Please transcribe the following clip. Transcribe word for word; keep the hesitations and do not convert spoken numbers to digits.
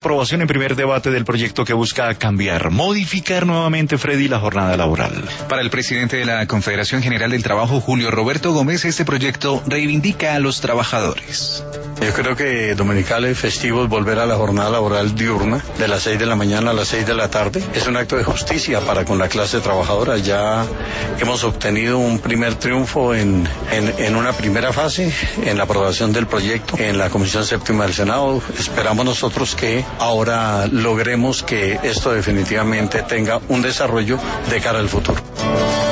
Aprobación en primer debate del proyecto que busca cambiar, modificar nuevamente, Freddy, la jornada laboral. Para el presidente de la Confederación General del Trabajo, Julio Roberto Gómez, este proyecto reivindica a los trabajadores. Yo creo que dominicales, festivos, volver a la jornada laboral diurna de las seis de la mañana a las seis de la tarde es un acto de justicia para con la clase trabajadora. Ya hemos obtenido un primer triunfo en, en, en una primera fase, en la aprobación del proyecto en la Comisión Séptima del Senado. Esperamos nosotros que ahora logremos que esto definitivamente tenga un desarrollo de cara al futuro.